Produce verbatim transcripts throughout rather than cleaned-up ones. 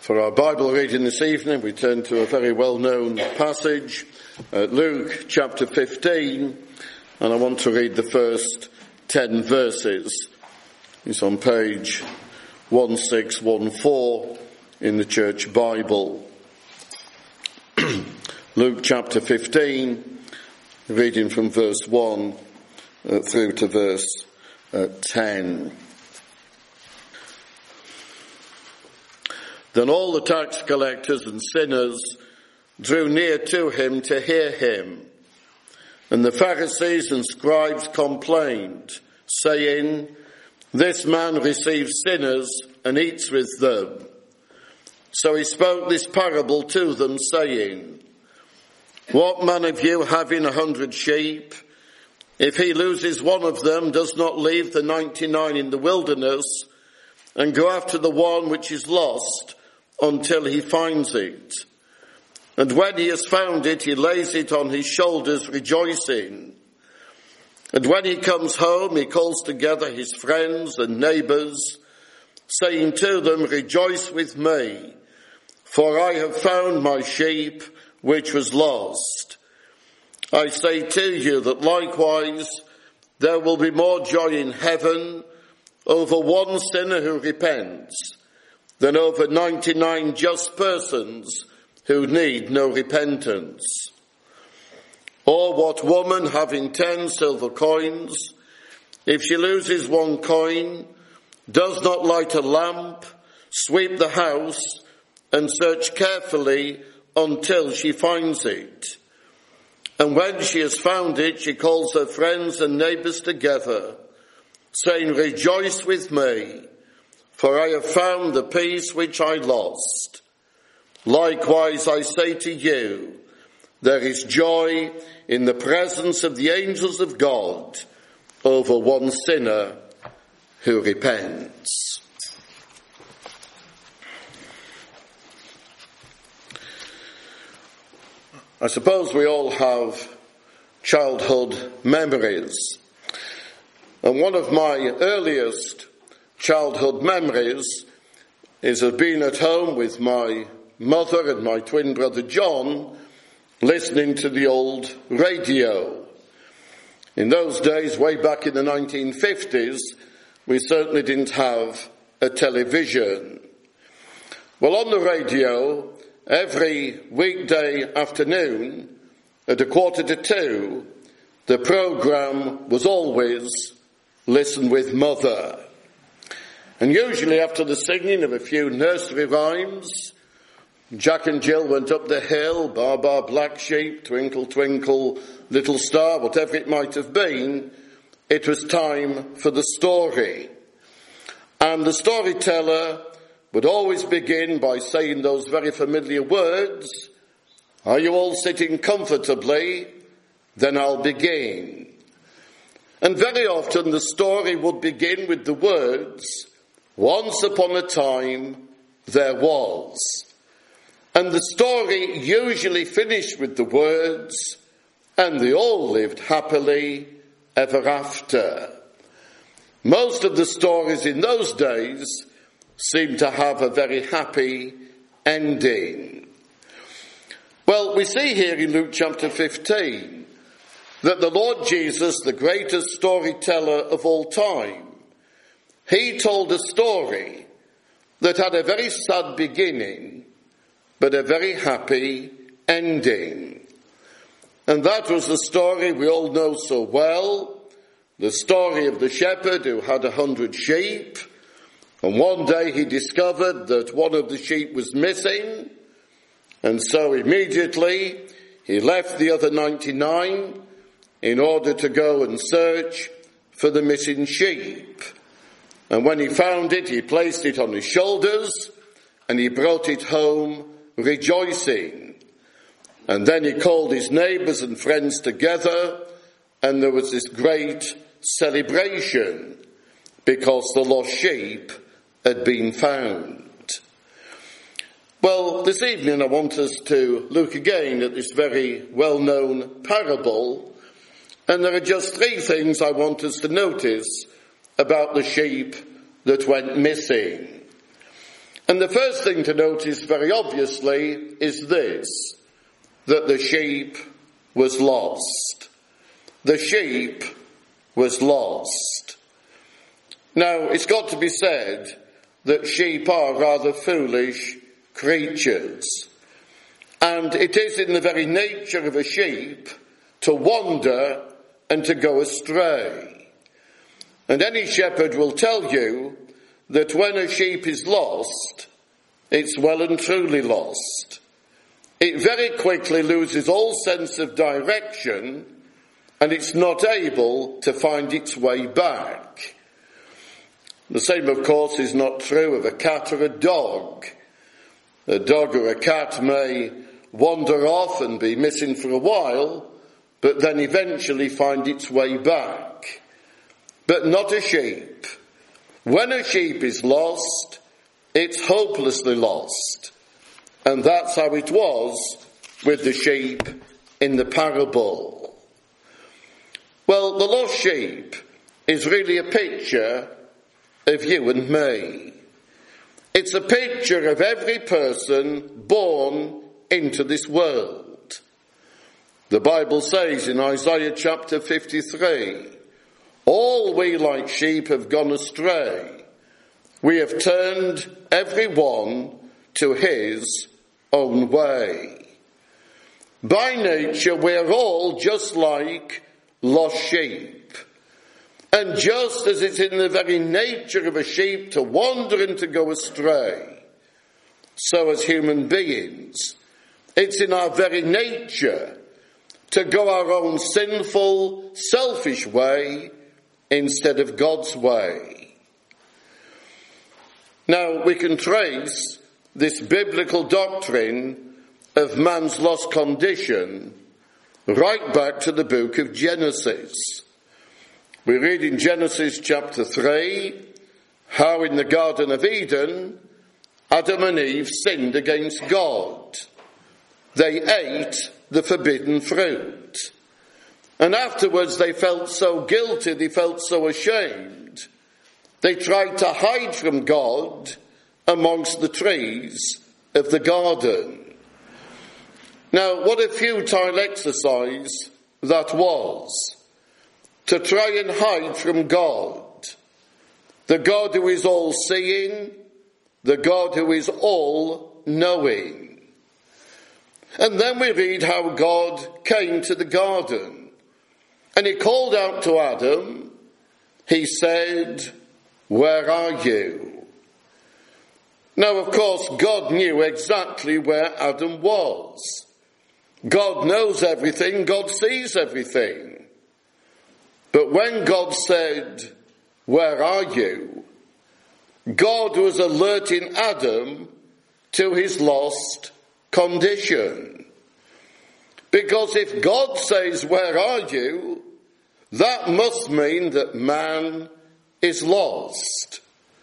For our Bible reading this evening, we turn to a very well-known passage, uh, Luke chapter fifteen, and I want to read the first ten verses. It's on page one six one four in the Church Bible. Luke chapter fifteen, reading from verse one uh, through to verse uh, ten. Then all the tax collectors and sinners drew near to him to hear him. And the Pharisees and scribes complained, saying, "This man receives sinners and eats with them." So he spoke this parable to them, saying, "What man of you, having a hundred sheep, if he loses one of them, does not leave the ninety-nine in the wilderness and go after the one which is lost until he finds it? And when he has found it, he lays it on his shoulders, rejoicing. And when he comes home, he calls together his friends and neighbours, saying to them, 'Rejoice with me, for I have found my sheep which was lost.' I say to you that likewise there will be more joy in heaven over one sinner who repents than over ninety-nine just persons who need no repentance. Or what woman, having ten silver coins, if she loses one coin, does not light a lamp, sweep the house, and search carefully until she finds it? And when she has found it, she calls her friends and neighbours together, saying, 'Rejoice with me, for I have found the piece which I lost.' Likewise, I say to you, there is joy in the presence of the angels of God over one sinner who repents." I suppose we all have childhood memories. And one of my earliest childhood memories is of being at home with my mother and my twin brother John, listening to the old radio. In those days, way back in the nineteen fifties, we certainly didn't have a television. Well, on the radio, every weekday afternoon at a quarter to two, the programme was always Listen with Mother. And usually after the singing of a few nursery rhymes, Jack and Jill went up the hill, Baa Baa Black Sheep, Twinkle Twinkle Little Star, whatever it might have been, it was time for the story. And the storyteller would always begin by saying those very familiar words, "Are you all sitting comfortably? Then I'll begin." And very often the story would begin with the words, "Once upon a time there was." And the story usually finished with the words, "And they all lived happily ever after." Most of the stories in those days seemed to have a very happy ending. Well, we see here in Luke chapter fifteen that the Lord Jesus, the greatest storyteller of all time, he told a story that had a very sad beginning, but a very happy ending. And that was the story we all know so well, the story of the shepherd who had a hundred sheep, and one day he discovered that one of the sheep was missing, and so immediately he left the other ninety-nine in order to go and search for the missing sheep. And when he found it, he placed it on his shoulders and he brought it home rejoicing. And then he called his neighbours and friends together, and there was this great celebration because the lost sheep had been found. Well, this evening I want us to look again at this very well-known parable, and there are just three things I want us to notice about the sheep that went missing. And the first thing to notice very obviously is this, that the sheep was lost. The sheep was lost. Now, it's got to be said that sheep are rather foolish creatures. And it is in the very nature of a sheep to wander and to go astray. And any shepherd will tell you that when a sheep is lost, it's well and truly lost. It very quickly loses all sense of direction, and it's not able to find its way back. The same, of course, is not true of a cat or a dog. A dog or a cat may wander off and be missing for a while, but then eventually find its way back. But not a sheep. When a sheep is lost, it's hopelessly lost. And that's how it was with the sheep in the parable. Well, the lost sheep is really a picture of you and me. It's a picture of every person born into this world. The Bible says in Isaiah chapter fifty-three, all we like sheep have gone astray. We have turned every one to his own way. By nature, we're all just like lost sheep. And just as it's in the very nature of a sheep to wander and to go astray, so as human beings, it's in our very nature to go our own sinful, selfish way instead of God's way. Now, we can trace this biblical doctrine of man's lost condition right back to the book of Genesis. We read in Genesis chapter three how in the Garden of Eden Adam and Eve sinned against God. They ate the forbidden fruit. And afterwards they felt so guilty, they felt so ashamed. They tried to hide from God amongst the trees of the garden. Now, what a futile exercise that was, to try and hide from God, the God who is all-seeing, the God who is all-knowing. And then we read how God came to the garden, and he called out to Adam. He said, "Where are you?" Now, of course, God knew exactly where Adam was. God knows everything, God sees everything. But when God said, "Where are you?" God was alerting Adam to his lost condition. Because if God says, "Where are you?" that must mean that man is lost.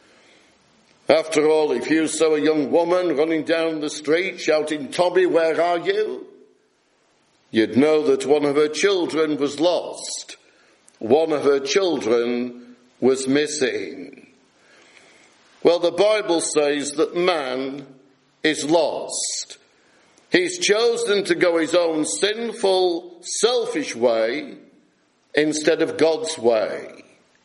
After all, if you saw a young woman running down the street shouting, "Tommy, where are you?" you'd know that one of her children was lost. One of her children was missing. Well, the Bible says that man is lost. He's chosen to go his own sinful, selfish way instead of God's way.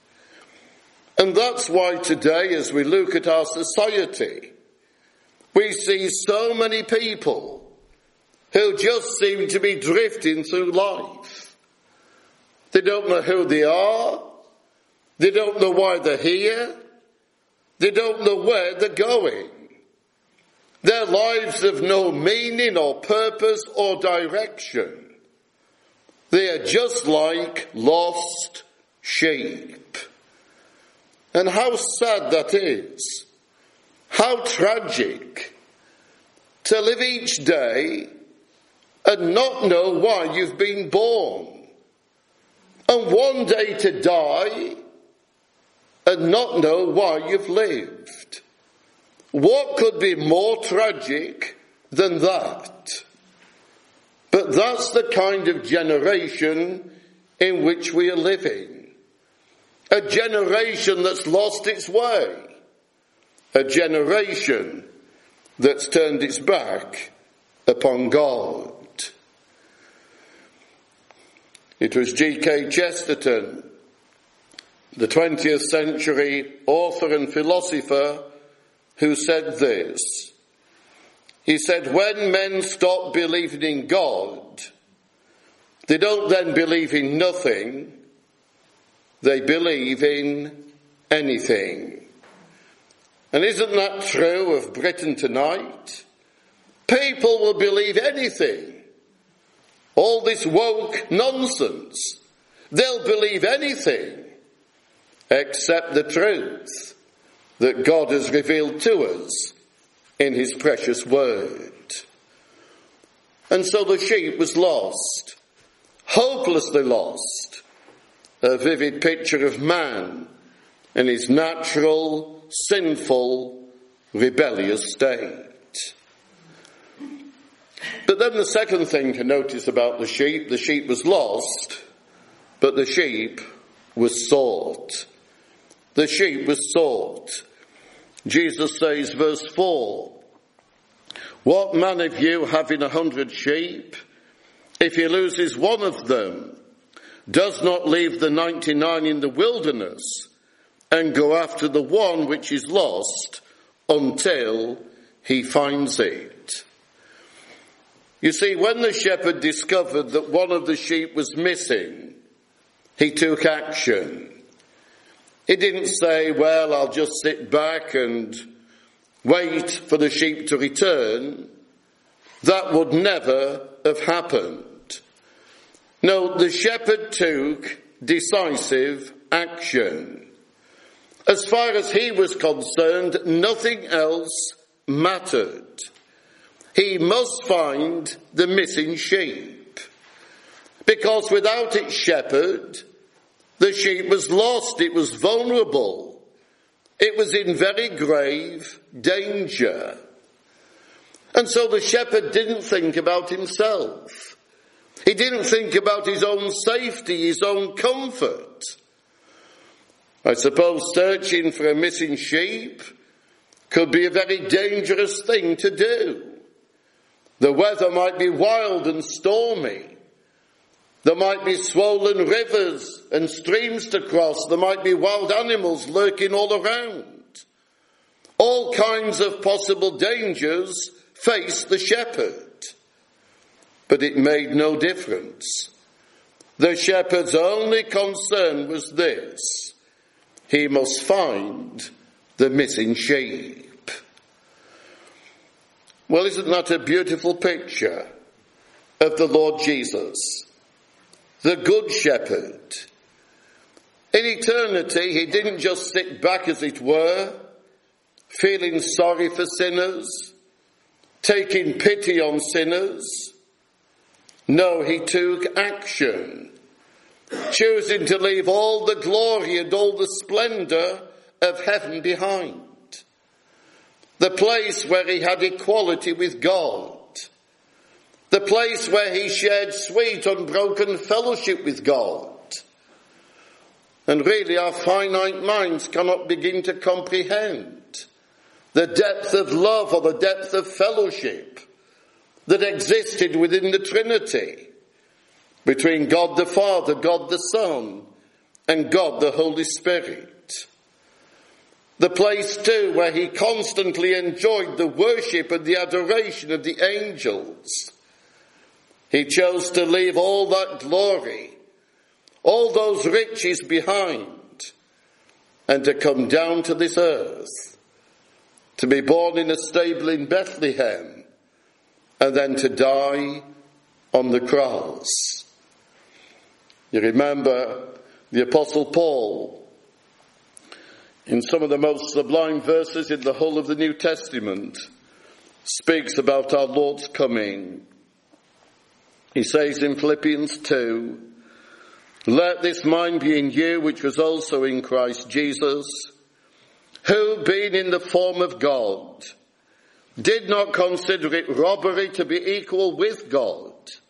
And that's why today, as we look at our society, we see so many people who just seem to be drifting through life. They don't know who they are. They don't know why they're here. They don't know where they're going. Their lives have no meaning or purpose or direction. They are just like lost sheep. And how sad that is. How tragic to live each day and not know why you've been born. And one day to die and not know why you've lived. What could be more tragic than that? But that's the kind of generation in which we are living. A generation that's lost its way. A generation that's turned its back upon God. It was G K Chesterton, the twentieth century author and philosopher, who said this. He said, when men stop believing in God, they don't then believe in nothing, they believe in anything. And isn't that true of Britain tonight? People will believe anything. All this woke nonsense. They'll believe anything except the truth that God has revealed to us in his precious word. And so the sheep was lost, hopelessly lost, a vivid picture of man in his natural, sinful, rebellious state. But then the second thing to notice about the sheep, the sheep was lost, but the sheep was sought. The sheep was sought. Jesus says, verse four, what man of you having a hundred sheep, if he loses one of them, does not leave the ninety-nine in the wilderness and go after the one which is lost until he finds it? You see, when the shepherd discovered that one of the sheep was missing, he took action. He didn't say, well, I'll just sit back and wait for the sheep to return. That would never have happened. No, the shepherd took decisive action. As far as he was concerned, nothing else mattered. He must find the missing sheep, because without its shepherd, the sheep was lost, it was vulnerable, it was in very grave danger. And so the shepherd didn't think about himself. He didn't think about his own safety, his own comfort. I suppose searching for a missing sheep could be a very dangerous thing to do. The weather might be wild and stormy. There might be swollen rivers and streams to cross. There might be wild animals lurking all around. All kinds of possible dangers faced the shepherd. But it made no difference. The shepherd's only concern was this: he must find the missing sheep. Well, isn't that a beautiful picture of the Lord Jesus, the Good Shepherd? In eternity, he didn't just sit back, as it were, feeling sorry for sinners, taking pity on sinners. No, he took action, choosing to leave all the glory and all the splendour of heaven behind. The place where he had equality with God. The place where he shared sweet, unbroken fellowship with God. And really our finite minds cannot begin to comprehend the depth of love or the depth of fellowship that existed within the Trinity, between God the Father, God the Son, and God the Holy Spirit. The place too where he constantly enjoyed the worship and the adoration of the angels. He chose to leave all that glory, all those riches behind, and to come down to this earth, to be born in a stable in Bethlehem, and then to die on the cross. You remember the Apostle Paul, in some of the most sublime verses in the whole of the New Testament, speaks about our Lord's coming. He says in Philippians two, let this mind be in you which was also in Christ Jesus, who being in the form of God, did not consider it robbery to be equal with God,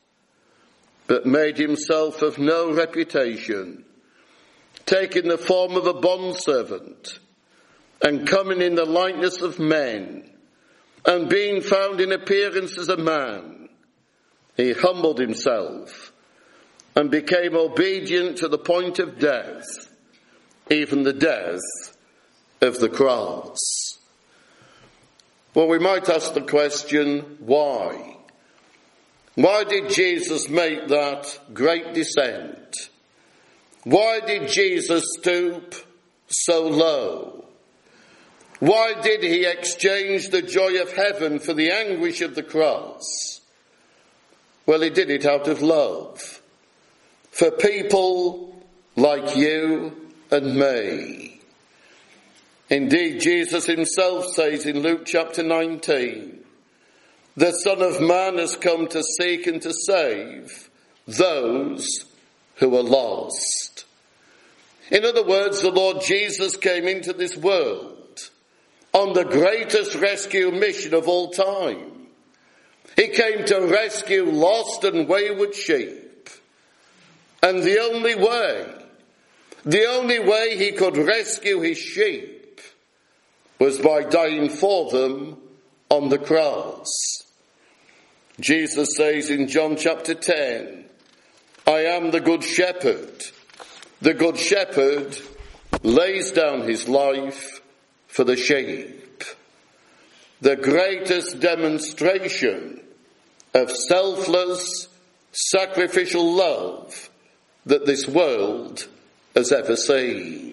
but made himself of no reputation, taking the form of a bondservant, and coming in the likeness of men, and being found in appearance as a man, he humbled himself and became obedient to the point of death, even the death of the cross. Well, we might ask the question, why? Why did Jesus make that great descent? Why did Jesus stoop so low? Why did he exchange the joy of heaven for the anguish of the cross? Well, he did it out of love for people like you and me. Indeed, Jesus himself says in Luke chapter nineteen, the Son of Man has come to seek and to save those who are lost. In other words, the Lord Jesus came into this world on the greatest rescue mission of all time. He came to rescue lost and wayward sheep. And the only way, the only way he could rescue his sheep was by dying for them on the cross. Jesus says in John chapter ten, I am the good shepherd. The good shepherd lays down his life for the sheep. The greatest demonstration of selfless, sacrificial love that this world has ever seen.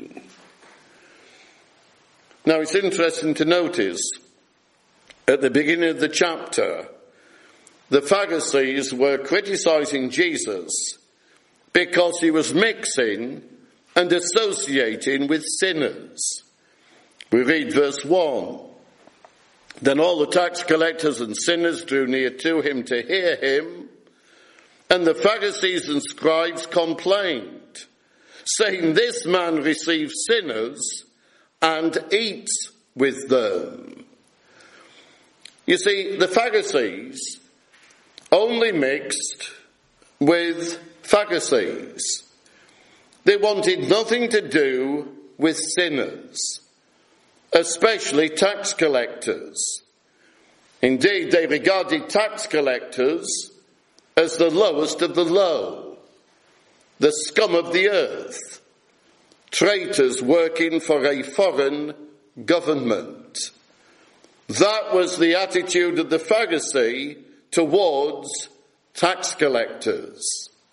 Now, it's interesting to notice at the beginning of the chapter, the Pharisees were criticizing Jesus because he was mixing and associating with sinners. We read verse one. Then all the tax collectors and sinners drew near to him to hear him, and the Pharisees and scribes complained, saying, this man receives sinners and eats with them. You see, the Pharisees only mixed with Pharisees. They wanted nothing to do with sinners, especially tax collectors. Indeed, they regarded tax collectors as the lowest of the low, the scum of the earth, traitors working for a foreign government. That was the attitude of the Pharisee towards tax collectors.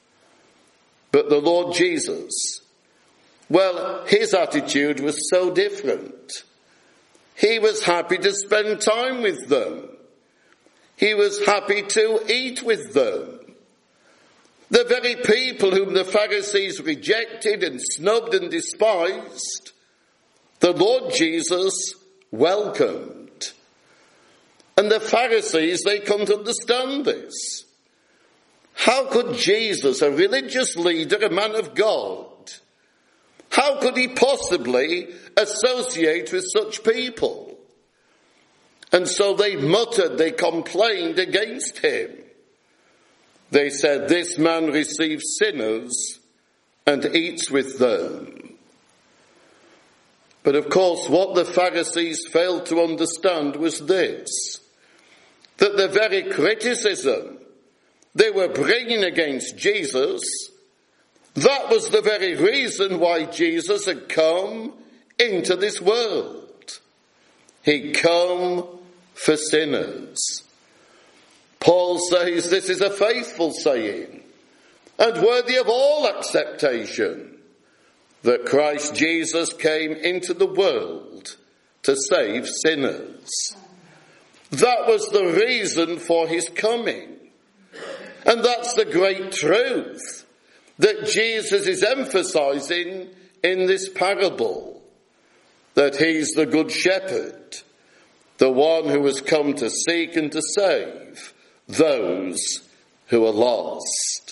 But the Lord Jesus, well, his attitude was so different. He was happy to spend time with them. He was happy to eat with them. The very people whom the Pharisees rejected and snubbed and despised, the Lord Jesus welcomed. And the Pharisees, they couldn't understand this. How could Jesus, a religious leader, a man of God, how could he possibly associate with such people? And so they muttered, they complained against him. They said, this man receives sinners and eats with them. But of course, what the Pharisees failed to understand was this, that the very criticism they were bringing against Jesus, that was the very reason why Jesus had come into this world. He'd come for sinners. Paul says this is a faithful saying and worthy of all acceptation, that Christ Jesus came into the world to save sinners. That was the reason for his coming. And that's the great truth that Jesus is emphasizing in this parable, that he's the good shepherd, the one who has come to seek and to save those who are lost.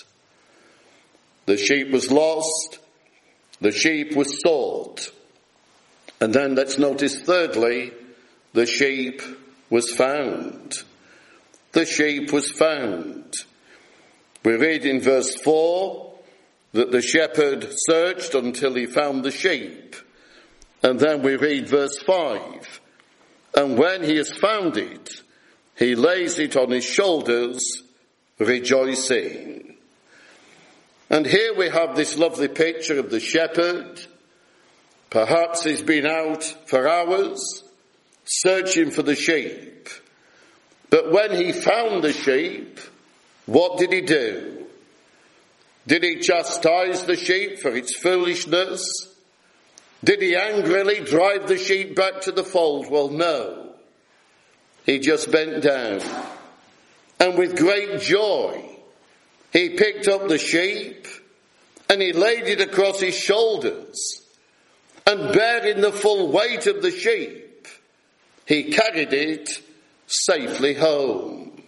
The sheep was lost, the sheep was sought. And then let's notice thirdly, the sheep was found. The sheep was found. We read in verse four that the shepherd searched until he found the sheep. And then we read verse five. And when he has found it, he lays it on his shoulders, rejoicing. And here we have this lovely picture of the shepherd. Perhaps he's been out for hours searching for the sheep. But when he found the sheep, what did he do? Did he chastise the sheep for its foolishness? Did he angrily drive the sheep back to the fold? Well, no. He just bent down, and with great joy, he picked up the sheep and he laid it across his shoulders, and bearing the full weight of the sheep, he carried it safely home.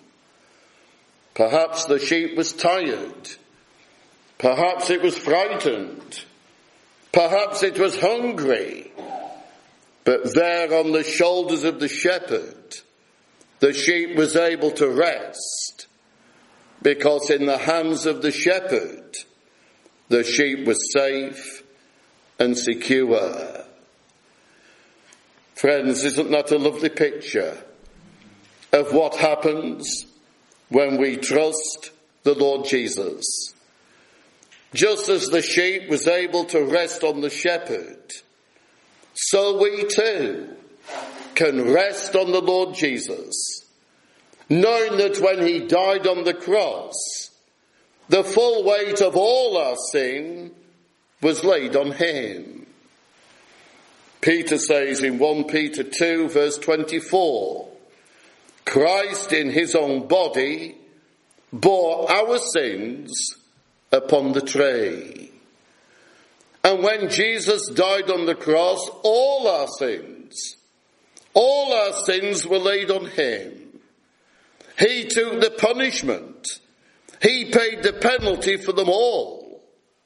Perhaps the sheep was tired. Perhaps it was frightened. Perhaps it was hungry. But there on the shoulders of the shepherd, the sheep was able to rest, because in the hands of the shepherd, the sheep was safe and secure. Friends, isn't that a lovely picture of what happens when we trust the Lord Jesus? Just as the sheep was able to rest on the shepherd, so we too can rest on the Lord Jesus, knowing that when he died on the cross, the full weight of all our sin was laid on him. Peter says in First Peter two verse twenty-four, Christ in his own body bore our sins upon the tree. And when Jesus died on the cross, all our sins, all our sins were laid on him. He took the punishment. He paid the penalty for them all.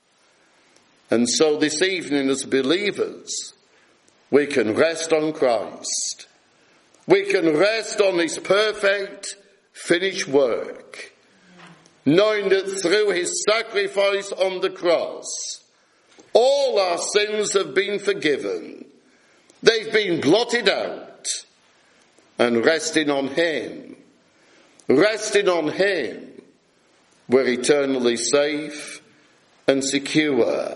And so this evening as believers, we can rest on Christ. We can rest on his perfect, finished work, knowing that through his sacrifice on the cross, all our sins have been forgiven. They've been blotted out. And resting on him, resting on him, we're eternally safe and secure.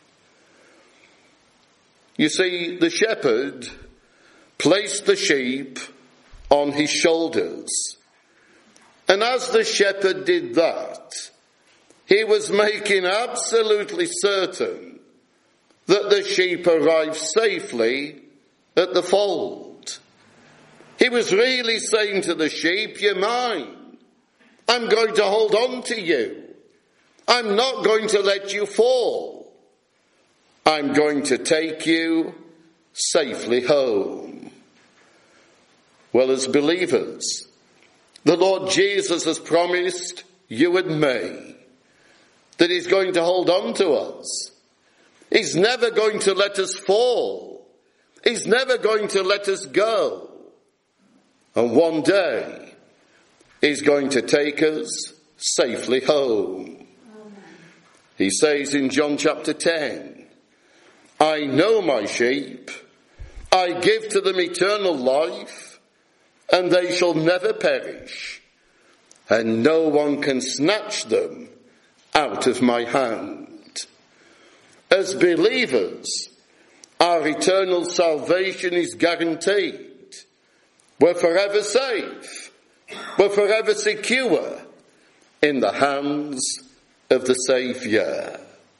You see, the shepherd placed the sheep on his shoulders. And as the shepherd did that, he was making absolutely certain that the sheep arrived safely at the fold. He was really saying to the sheep, you're mine. I'm going to hold on to you. I'm not going to let you fall. I'm going to take you safely home. Well, as believers, the Lord Jesus has promised you and me that he's going to hold on to us. He's never going to let us fall. He's never going to let us go. And one day, he's going to take us safely home. He says in John chapter ten, I know my sheep, I give to them eternal life, and they shall never perish, and no one can snatch them out of my hand. As believers, our eternal salvation is guaranteed. We're forever safe. We're forever secure in the hands of the Saviour.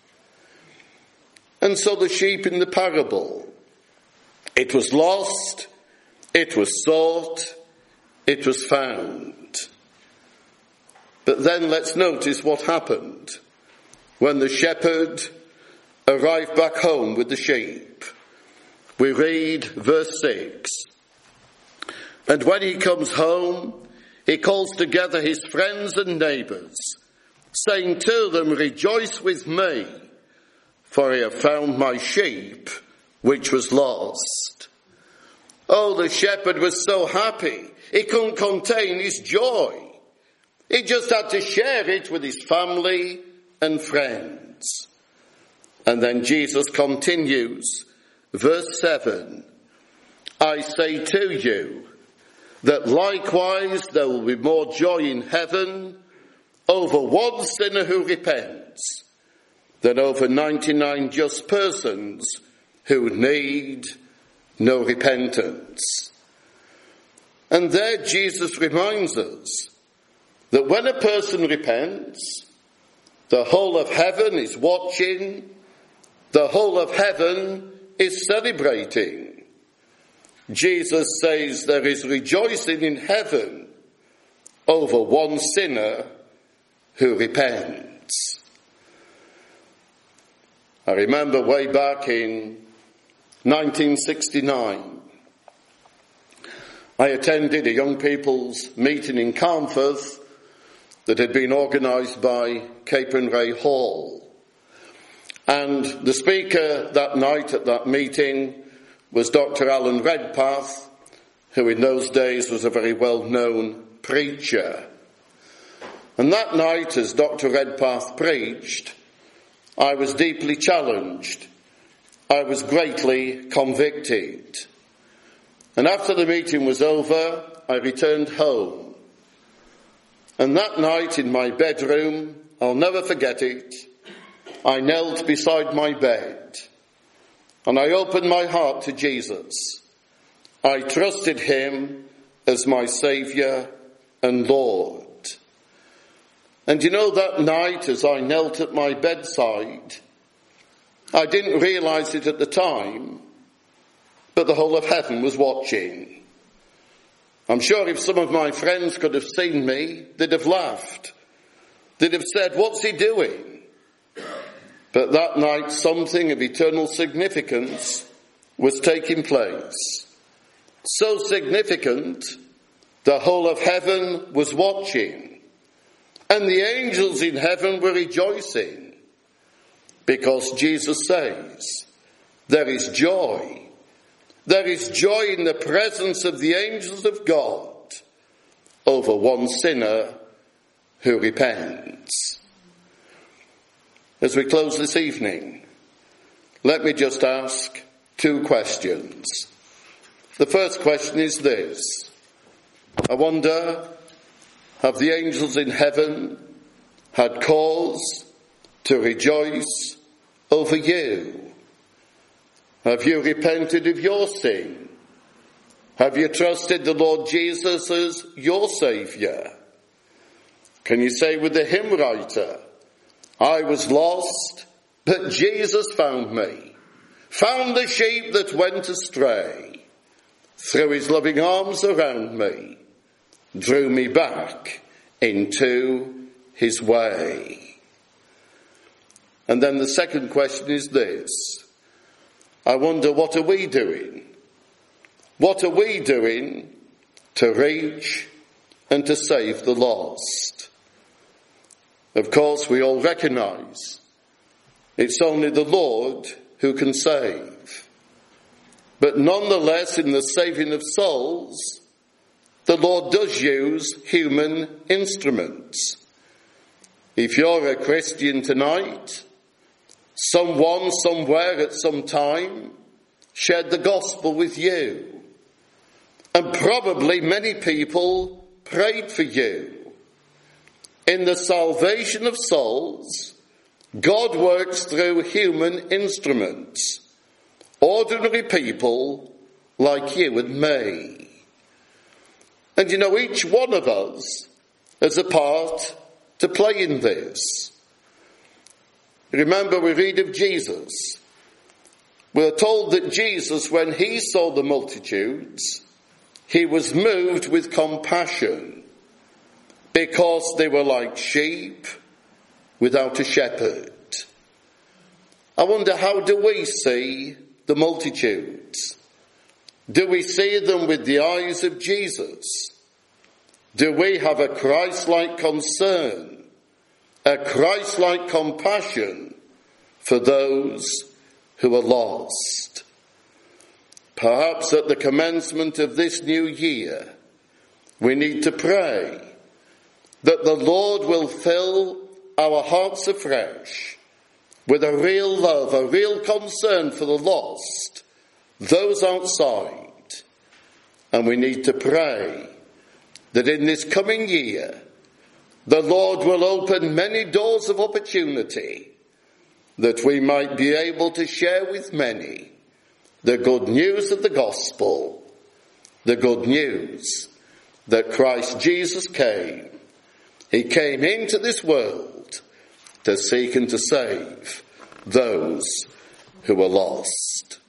And so the sheep in the parable, it was lost, it was sought, it was found. But then let's notice what happened when the shepherd arrived back home with the sheep. We read verse six. And when he comes home, he calls together his friends and neighbours, saying to them, rejoice with me, for I have found my sheep, which was lost. Oh, the shepherd was so happy, he couldn't contain his joy. He just had to share it with his family and friends. And then Jesus continues, verse seven, I say to you, that likewise there will be more joy in heaven over one sinner who repents than over ninety-nine just persons who need no repentance. And there Jesus reminds us that when a person repents, the whole of heaven is watching, the whole of heaven is celebrating. Jesus says there is rejoicing in heaven over one sinner who repents. I remember way back in nineteen sixty-nine, I attended a young people's meeting in Carnforth that had been organised by Capernwray Hall. And the speaker that night at that meeting was Doctor Alan Redpath, who in those days was a very well-known preacher. And that night, as Doctor Redpath preached, I was deeply challenged. I was greatly convicted. And after the meeting was over, I returned home. And that night in my bedroom, I'll never forget it, I knelt beside my bed and I opened my heart to Jesus. I trusted him as my Saviour and Lord. And you know, that night as I knelt at my bedside, I didn't realise it at the time, but the whole of heaven was watching. I'm sure if some of my friends could have seen me, they'd have laughed. They'd have said, "What's he doing?" But that night something of eternal significance was taking place. So significant, the whole of heaven was watching. And the angels in heaven were rejoicing. Because Jesus says, there is joy. There is joy in the presence of the angels of God over one sinner who repents. As we close this evening, let me just ask two questions. The first question is this. I wonder, have the angels in heaven had cause to rejoice over you? Have you repented of your sin? Have you trusted the Lord Jesus as your Saviour? Can you say with the hymn writer, I was lost, but Jesus found me, found the sheep that went astray, threw his loving arms around me, drew me back into his way. And then the second question is this. I wonder, what are we doing? What are we doing to reach and to save the lost? Of course, we all recognise it's only the Lord who can save. But nonetheless, in the saving of souls, the Lord does use human instruments. If you're a Christian tonight, someone somewhere at some time shared the gospel with you. And probably many people prayed for you. In the salvation of souls, God works through human instruments, ordinary people like you and me. And you know, each one of us has a part to play in this. Remember, we read of Jesus. We're told that Jesus, when he saw the multitudes, he was moved with compassion, because they were like sheep without a shepherd. I wonder, how do we see the multitudes? Do we see them with the eyes of Jesus? Do we have a Christ-like concern, a Christ-like compassion for those who are lost? Perhaps at the commencement of this new year, we need to pray that the Lord will fill our hearts afresh with a real love, a real concern for the lost, those outside. And we need to pray that in this coming year, the Lord will open many doors of opportunity that we might be able to share with many the good news of the gospel, the good news that Christ Jesus came. He came into this world to seek and to save those who were lost.